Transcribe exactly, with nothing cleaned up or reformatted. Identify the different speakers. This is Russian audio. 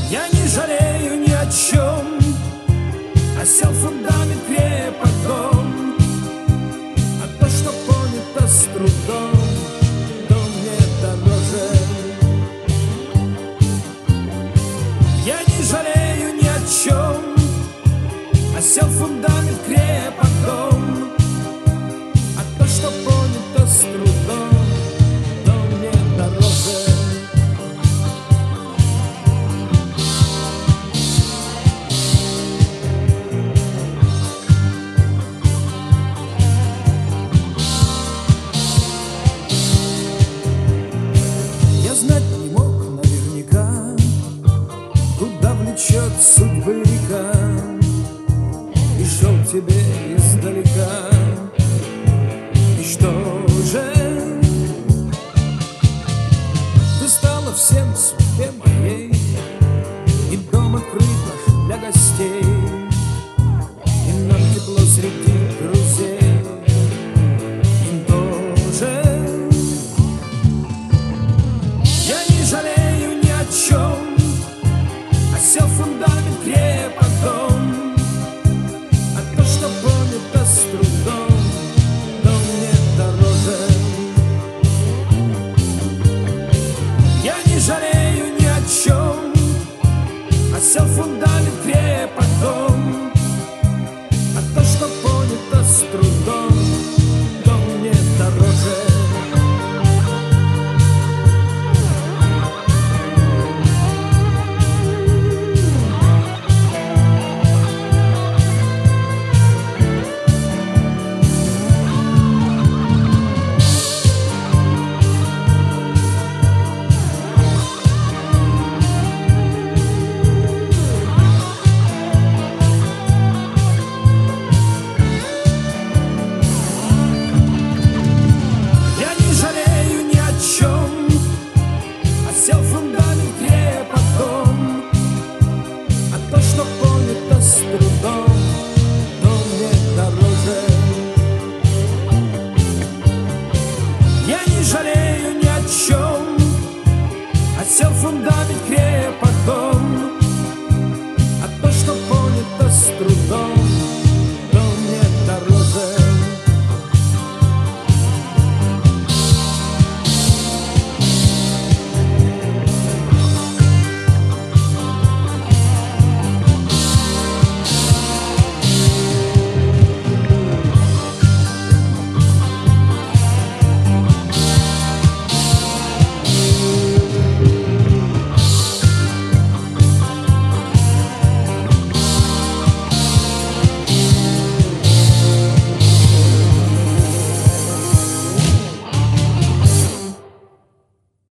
Speaker 1: Я не жалею ни о чем, осел фундамент крепком, а то, что понято с трудом, то мне дороже. Я не жалею ни о чем, осел фундамент крепком, а то, что понято с трудом, то мне дороже. Знать не мог наверняка, куда влечет судьбы река, и шел тебе издалека. И что же? Ты стала всем в судьбе моей, и дом открыт наш для гостей, и нам тепло среди друзей. Им тоже. Жалею ни о чем, осел фундамент крепком, а то, что понято с трудом, то мне дороже. Я не жалею ни о чем, осел фундамент крепком, а то, что понято с трудом, то мне дороже. Осел фундамент крепком, а то, что понято с трудом, то мне дороже. Я не жалею ни о чем, осел фундамент крепком,